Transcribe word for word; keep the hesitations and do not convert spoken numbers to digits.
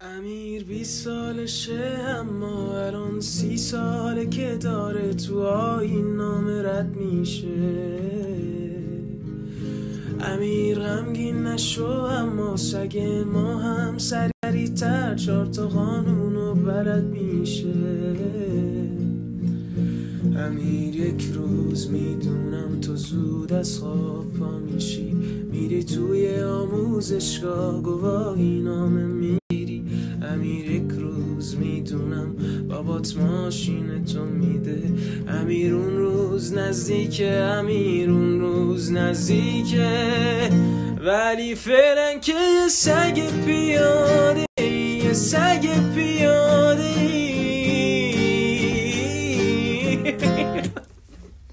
امیر بیست سالشه اما الان سی ساله که داره تو آیین نامه رد میشه. امیر غمگین نشو اما سگ ما هم سریع تر چار تا قانونو بلد میشه. امیر یک روز میدونم تو زود از خواب پا میشی، میری توی آموزشگاه گواهی نامه میری. امیر یک روز میدونم بابات ماشین تو میده. امیر اون روز نزدیکه، امیر اون روز نزدیکه، ولی فعلا که یه سگ پیاده، یه سگ پیاده